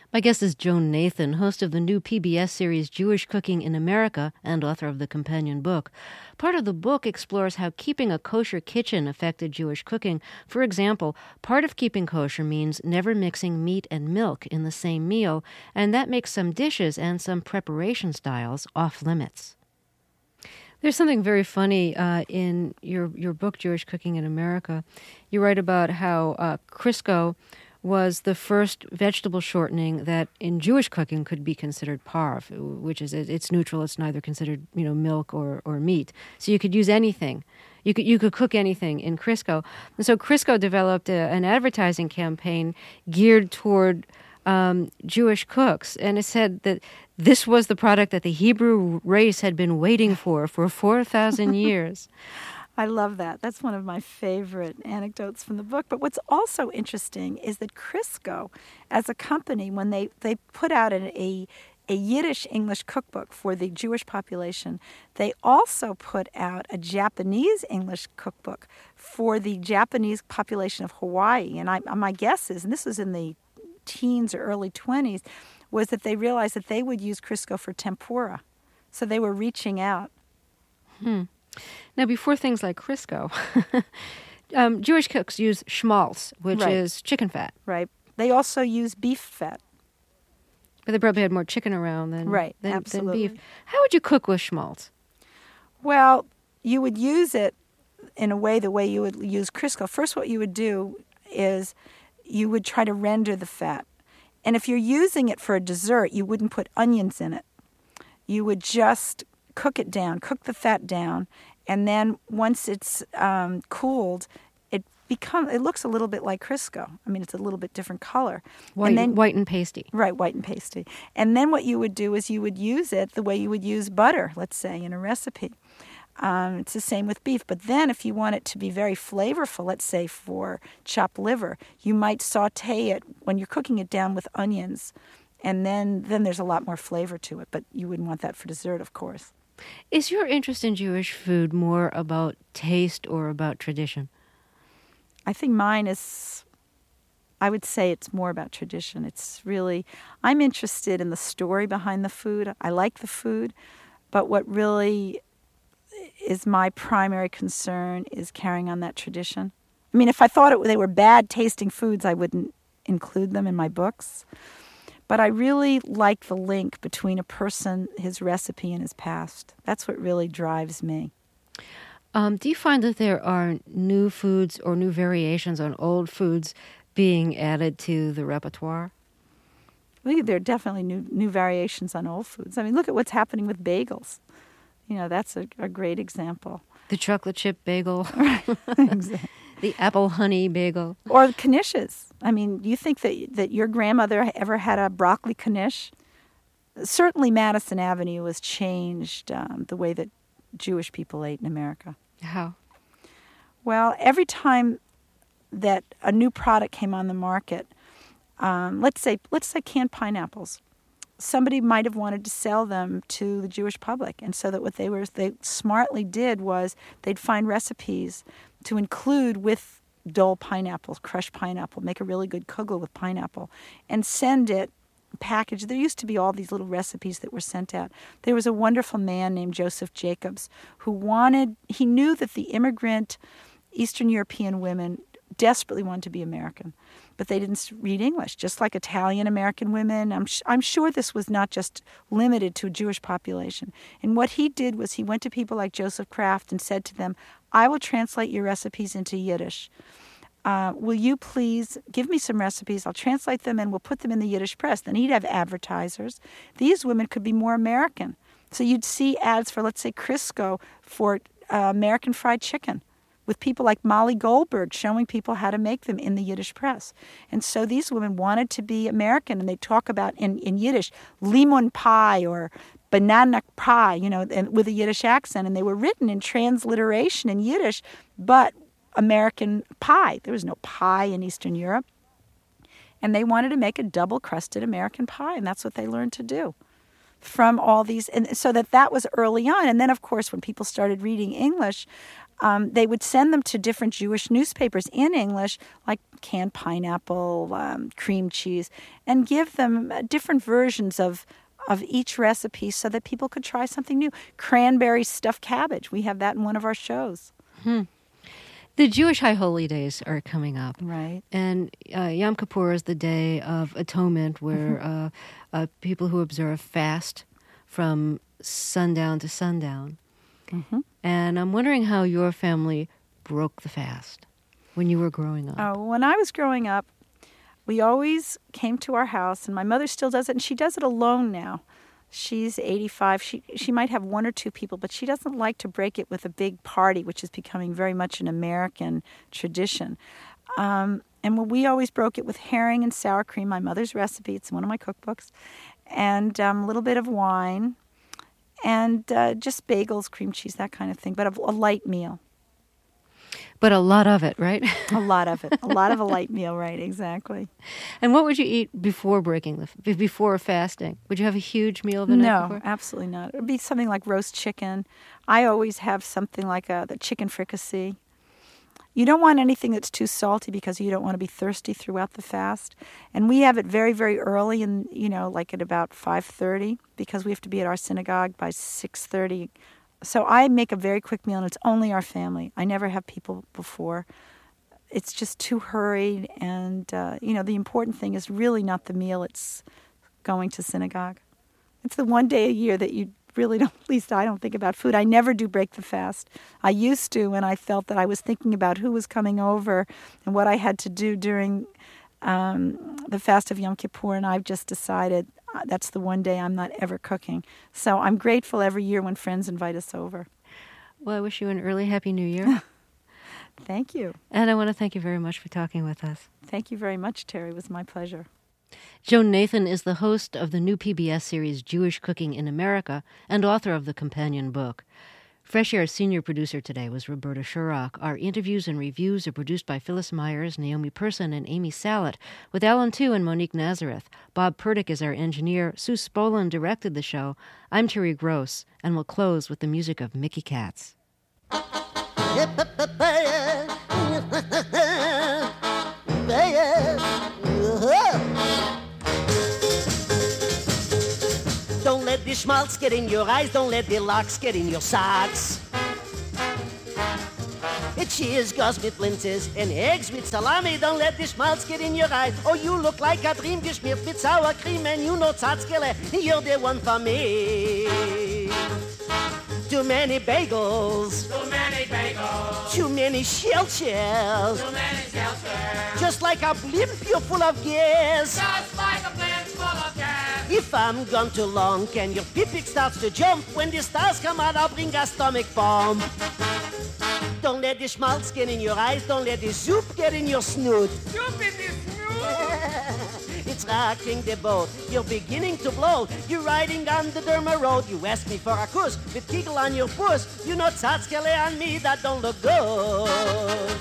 S1: My guest is Joan Nathan, host of the new P B S series Jewish Cooking in America and author of the companion book. Part of the book explores how keeping a kosher kitchen affected Jewish cooking. For example, part of keeping kosher means never mixing meat and milk in the same meal, and that makes some dishes and some preparation styles off limits. There's something very funny uh, in your, your book, Jewish Cooking in America. You write about how uh, Crisco was the first vegetable shortening that in Jewish cooking could be considered parv, which is it's neutral. It's neither considered, you know, milk or, or meat. So you could use anything. You could you could cook anything in Crisco. And so Crisco developed a, an advertising campaign geared toward um, Jewish cooks, and it said that this was the product that the Hebrew race had been waiting for for four thousand years.
S9: I love that. That's one of my favorite anecdotes from the book. But what's also interesting is that Crisco, as a company, when they, they put out an, a, a Yiddish English cookbook for the Jewish population, they also put out a Japanese English cookbook for the Japanese population of Hawaii. And I, my guess is, and this was in the teens or early twenties, was that they realized that they would use Crisco for tempura. So they were reaching out.
S1: Hmm. Now, before things like Crisco, um, Jewish cooks use schmaltz, which
S9: Right.
S1: is chicken fat.
S9: Right. They also use beef fat.
S1: But they probably had more chicken around than,
S9: Right,
S1: than, than
S9: absolutely.
S1: beef. How would you cook with schmaltz?
S9: Well, you would use it in a way the way you would use Crisco. First, what you would do is you would try to render the fat. And if you're using it for a dessert, you wouldn't put onions in it. You would just cook it down, cook the fat down, and then once it's um, cooled, it become it looks a little bit like Crisco. I mean, it's a little bit different color.
S1: White
S9: and then,
S1: white and pasty.
S9: Right, white and pasty. And then what you would do is you would use it the way you would use butter, let's say, in a recipe. Um, it's the same with beef. But then if you want it to be very flavorful, let's say for chopped liver, you might saute it when you're cooking it down with onions. And then, then there's a lot more flavor to it. But you wouldn't want that for dessert, of course.
S1: Is your interest in Jewish food more about taste or about tradition?
S9: I think mine is, I would say it's more about tradition. It's really, I'm interested in the story behind the food. I like the food, but what really is my primary concern is carrying on that tradition. I mean, if I thought it, they were bad tasting foods, I wouldn't include them in my books. But I really like the link between a person, his recipe, and his past. That's what really drives me.
S1: Um, do you find that there are new foods or new variations on old foods being added to the repertoire?
S9: Well, there are definitely new new variations on old foods. I mean, look at what's happening with bagels. You know, that's a, a great example.
S1: The chocolate chip bagel.
S9: Exactly.
S1: The apple honey bagel.
S9: Or knishes. I mean, you think that that your grandmother ever had a broccoli knish? Certainly Madison Avenue has changed um, the way that Jewish people ate in America.
S1: How?
S9: Well, every time that a new product came on the market, um, let's say let's say canned pineapples, somebody might have wanted to sell them to the Jewish public, and so that what they were they smartly did was they'd find recipes to include with dole pineapple, crushed pineapple, make a really good kugel with pineapple, and send it packaged. There used to be all these little recipes that were sent out. There was a wonderful man named Joseph Jacobs who wanted, he knew that the immigrant Eastern European women desperately wanted to be American, but they didn't read English, just like Italian American women. I'm, sh- I'm sure this was not just limited to a Jewish population. And what he did was he went to people like Joseph Kraft and said to them, I will translate your recipes into Yiddish. Uh, will you please give me some recipes? I'll translate them and we'll put them in the Yiddish press. Then he'd have advertisers. These women could be more American. So you'd see ads for, let's say, Crisco for uh, American fried chicken, with people like Molly Goldberg showing people how to make them in the Yiddish press. And so these women wanted to be American, and they talk about in, in Yiddish, lemon pie or banana pie, you know, and with a Yiddish accent. And they were written in transliteration in Yiddish, but American pie. There was no pie in Eastern Europe. And they wanted to make a double-crusted American pie, and that's what they learned to do from all these. And so that that was early on. And then, of course, when people started reading English, Um, they would send them to different Jewish newspapers in English, like canned pineapple, um, cream cheese, and give them uh, different versions of of each recipe so that people could try something new. Cranberry stuffed cabbage. We have that in one of our shows.
S1: Hmm. The Jewish High Holy Days are coming up.
S9: Right.
S1: And uh, Yom Kippur is the Day of Atonement, where
S9: Mm-hmm.
S1: uh, uh, people who observe fast from sundown to sundown.
S9: Mm-hmm.
S1: And I'm wondering how your family broke the fast when you were growing up.
S9: Oh, when I was growing up, we always came to our house, and my mother still does it, and she does it alone now. She's eighty-five. She she might have one or two people, but she doesn't like to break it with a big party, which is becoming very much an American tradition. Um, and when we always broke it with herring and sour cream, my mother's recipe. It's one of my cookbooks, and um, a little bit of wine, and uh, just bagels, cream cheese, that kind of thing. But a, a light meal.
S1: But a lot of it, right?
S9: A lot of it. A lot of a light meal, right? Exactly.
S1: And what would you eat before breaking the f- before fasting? Would you have a huge meal the night
S9: No,
S1: before?
S9: absolutely not. It would be something like roast chicken. I always have something like a, the chicken fricassee. You don't want anything that's too salty because you don't want to be thirsty throughout the fast. And we have it very, very early, and you know, like at about five thirty, because we have to be at our synagogue by six thirty. So I make a very quick meal, and it's only our family. I never have people before. It's just too hurried, and uh, you know, the important thing is really not the meal, it's going to synagogue. It's the one day a year that you really don't, at least I don't think about food. I never do break the fast. I used to, and I felt that I was thinking about who was coming over and what I had to do during um, the fast of Yom Kippur, and I've just decided uh, that's the one day I'm not ever cooking. So I'm grateful every year when friends invite us over.
S1: Well, I wish you an early Happy New Year.
S9: Thank you.
S1: And I want to thank you very much for talking with us.
S9: Thank you very much, Terry. It was my pleasure.
S1: Joan Nathan is the host of the new P B S series Jewish Cooking in America and author of the companion book. Fresh Air's senior producer today was Roberta Shurrock. Our interviews and reviews are produced by Phyllis Myers, Naomi Person, and Amy Salet, with Alan Tu and Monique Nazareth. Bob Purtick is our engineer. Sue Spolin directed the show. I'm Terry Gross, and we'll close with the music of Mickey Katz.
S8: Don't let the schmaltz get in your eyes, don't let the locks get in your socks. It's cheese, goes with linses and eggs with salami. Don't let the schmaltz get in your eyes. Oh, you look like a dream geschmiert with sour cream, and you know Tzatzkele, you're the one for me. Too many bagels.
S10: Too many bagels.
S8: Too many shell shells.
S10: Too many shell shells.
S8: Just like a blimp, you're full of gas.
S10: Just like a blimp full of gas.
S8: If I'm gone too long, can your pee-pee starts to jump? When the stars come out, I'll bring a stomach bomb. Don't let the schmaltz get in your eyes. Don't let the soup get in your snoot.
S10: Soup in the snoot.
S8: It's rocking the boat. You're beginning to blow. You're riding on the Derma road. You ask me for a kuss with kegel on your puss. You know Tzatzkele on me, that don't look good.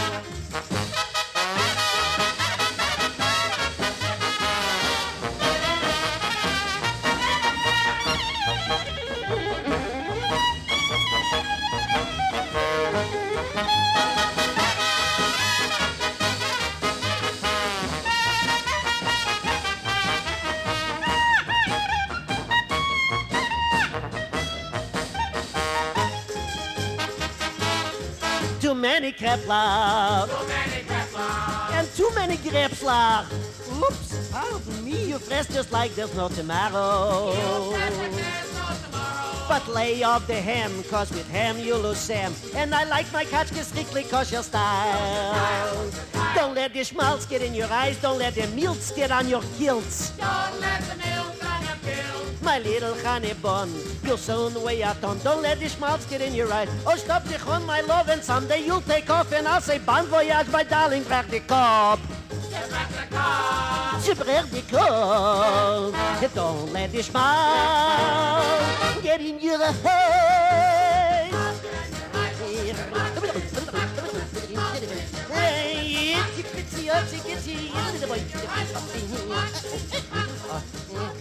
S8: Too many krepler.
S10: Too many krepler.
S8: And too many grapeslar. Oops, pardon me, you fresh just like there's no tomorrow.
S10: You fresh like there's no tomorrow.
S8: But lay off the ham, cause with ham you lose Sam. And I like my kachke strictly kosher style. Don't let the schmaltz get in your eyes, don't let the milks get on your kilts.
S10: Don't let the milk on your kills.
S8: My little honey bun, you'll soon weigh a ton. Don't let the schmaltz get in your eyes. Oh, stop dich on, my love, and someday you'll take off, and I'll say bon voyage, my darling, brach the cop. Je brach the cop. Don't let the schmaltz get in your eyes. Hey, it's a